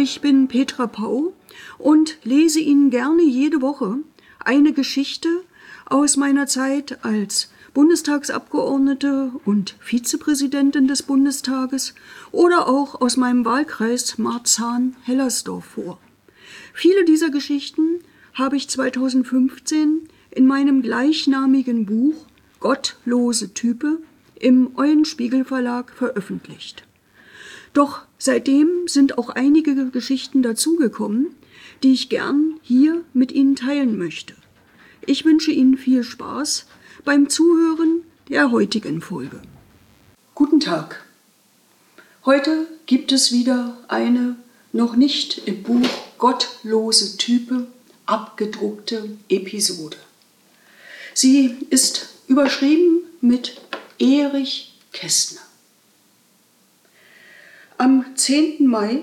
Ich bin Petra Pau und lese Ihnen gerne jede Woche eine Geschichte aus meiner Zeit als Bundestagsabgeordnete und Vizepräsidentin des Bundestages oder auch aus meinem Wahlkreis Marzahn-Hellersdorf vor. Viele dieser Geschichten habe ich 2015 in meinem gleichnamigen Buch Gottlose Type im Eulenspiegel Verlag veröffentlicht. Doch seitdem sind auch einige Geschichten dazugekommen, die ich gern hier mit Ihnen teilen möchte. Ich wünsche Ihnen viel Spaß beim Zuhören der heutigen Folge. Guten Tag. Heute gibt es wieder eine noch nicht im Buch Gottlose Type abgedruckte Episode. Sie ist überschrieben mit Erich Kästner. Am 10. Mai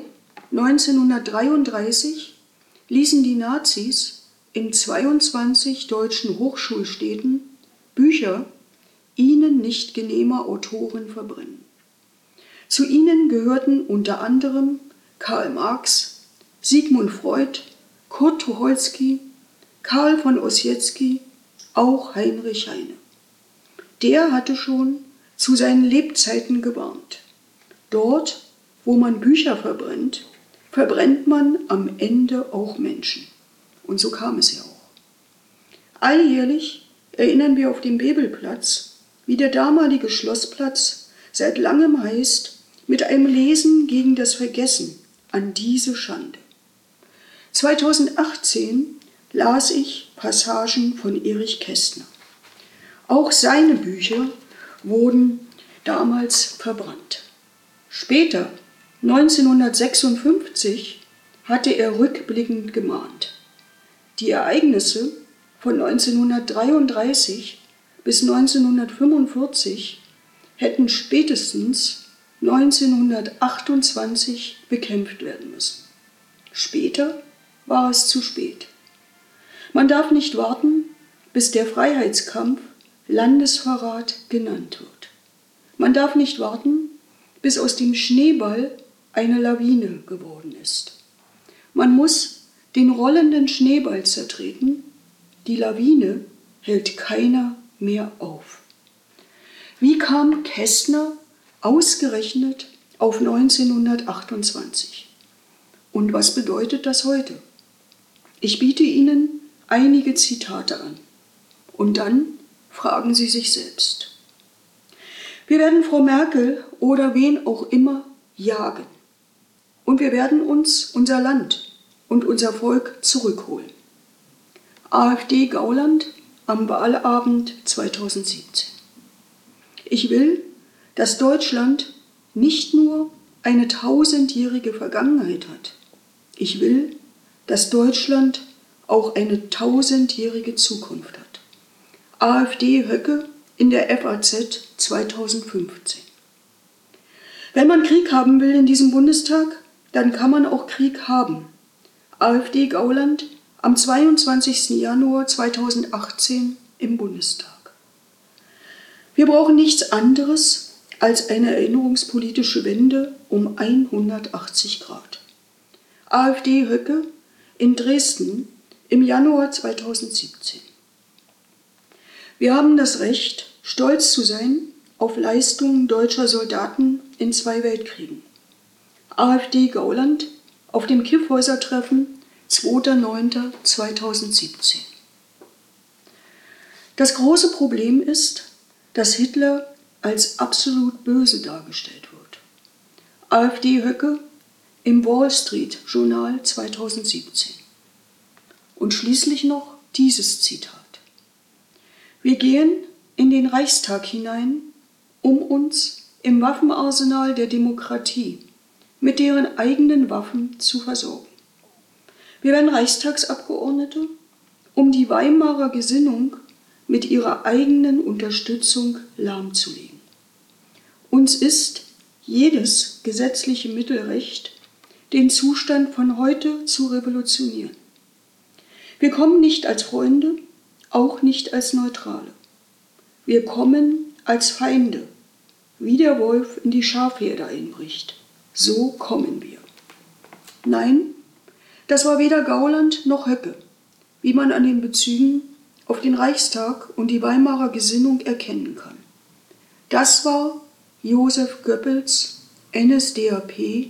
1933 ließen die Nazis in 22 deutschen Hochschulstädten Bücher ihnen nicht genehmer Autoren verbrennen. Zu ihnen gehörten unter anderem Karl Marx, Sigmund Freud, Kurt Tucholsky, Karl von Ossietzky, auch Heinrich Heine. Der hatte schon zu seinen Lebzeiten gewarnt. Dort, wo man Bücher verbrennt, verbrennt man am Ende auch Menschen. Und so kam es ja auch. Alljährlich erinnern wir auf dem Bebelplatz, wie der damalige Schlossplatz seit langem heißt, mit einem Lesen gegen das Vergessen an diese Schande. 2018 las ich Passagen von Erich Kästner. Auch seine Bücher wurden damals verbrannt. Später, 1956, hatte er rückblickend gemahnt. Die Ereignisse von 1933 bis 1945 hätten spätestens 1928 bekämpft werden müssen. Später war es zu spät. Man darf nicht warten, bis der Freiheitskampf Landesverrat genannt wird. Man darf nicht warten, bis aus dem Schneeball eine Lawine geworden ist. Man muss den rollenden Schneeball zertreten, die Lawine hält keiner mehr auf. Wie kam Kästner ausgerechnet auf 1928? Und was bedeutet das heute? Ich biete Ihnen einige Zitate an. Und dann fragen Sie sich selbst. Wir werden Frau Merkel oder wen auch immer jagen. Und wir werden uns unser Land und unser Volk zurückholen. AfD Gauland am Wahlabend 2017. Ich will, dass Deutschland nicht nur eine 1000-jährige Vergangenheit hat. Ich will, dass Deutschland auch eine 1000-jährige Zukunft hat. AfD Höcke in der FAZ 2015. Wenn man Krieg haben will in diesem Bundestag, dann kann man auch Krieg haben. AfD Gauland am 22. Januar 2018 im Bundestag. Wir brauchen nichts anderes als eine erinnerungspolitische Wende um 180 Grad. AfD Höcke in Dresden im Januar 2017. Wir haben das Recht, stolz zu sein auf Leistungen deutscher Soldaten in 2 Weltkriegen. AfD Gauland auf dem Kyffhäuser-Treffen 2.9.2017. Das große Problem ist, dass Hitler als absolut böse dargestellt wird. AfD Höcke im Wall Street Journal 2017. Und schließlich noch dieses Zitat. Wir gehen in den Reichstag hinein, um uns im Waffenarsenal der Demokratie mit deren eigenen Waffen zu versorgen. Wir werden Reichstagsabgeordnete, um die Weimarer Gesinnung mit ihrer eigenen Unterstützung lahmzulegen. Uns ist jedes gesetzliche Mittel recht, den Zustand von heute zu revolutionieren. Wir kommen nicht als Freunde, auch nicht als Neutrale. Wir kommen als Feinde, wie der Wolf in die Schafherde einbricht. So kommen wir. Nein, das war weder Gauland noch Höcke, wie man an den Bezügen auf den Reichstag und die Weimarer Gesinnung erkennen kann. Das war Josef Goebbels NSDAP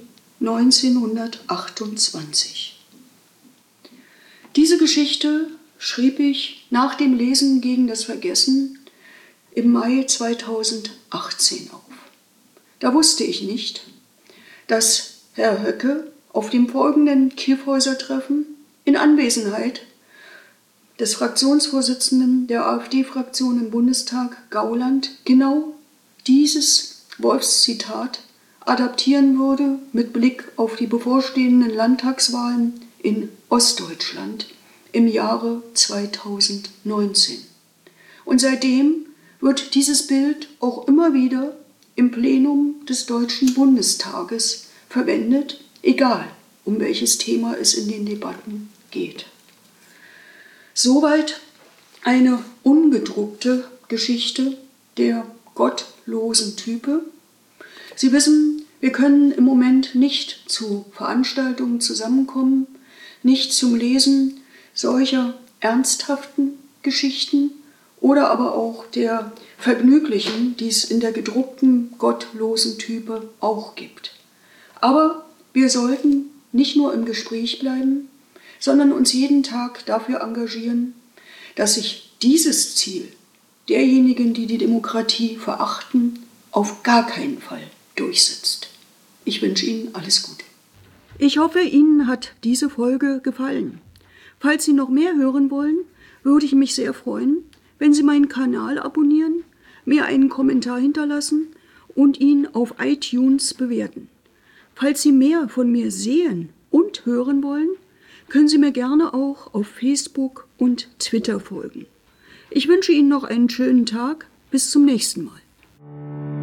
1928. Diese Geschichte schrieb ich nach dem Lesen gegen das Vergessen im Mai 2018 auf. Da wusste ich nicht, dass Herr Höcke auf dem folgenden Kyffhäuser-Treffen in Anwesenheit des Fraktionsvorsitzenden der AfD-Fraktion im Bundestag, Gauland, genau dieses Wolfszitat adaptieren würde mit Blick auf die bevorstehenden Landtagswahlen in Ostdeutschland im Jahre 2019. Und seitdem wird dieses Bild auch immer wieder im Plenum des Deutschen Bundestages verwendet, egal um welches Thema es in den Debatten geht. Soweit eine ungedruckte Geschichte der gottlosen Type. Sie wissen, wir können im Moment nicht zu Veranstaltungen zusammenkommen, nicht zum Lesen solcher ernsthaften Geschichten oder aber auch der vergnüglichen, die es in der gedruckten gottlosen Type auch gibt. Aber wir sollten nicht nur im Gespräch bleiben, sondern uns jeden Tag dafür engagieren, dass sich dieses Ziel derjenigen, die die Demokratie verachten, auf gar keinen Fall durchsetzt. Ich wünsche Ihnen alles Gute. Ich hoffe, Ihnen hat diese Folge gefallen. Falls Sie noch mehr hören wollen, würde ich mich sehr freuen, wenn Sie meinen Kanal abonnieren, mir einen Kommentar hinterlassen und ihn auf iTunes bewerten. Falls Sie mehr von mir sehen und hören wollen, können Sie mir gerne auch auf Facebook und Twitter folgen. Ich wünsche Ihnen noch einen schönen Tag. Bis zum nächsten Mal.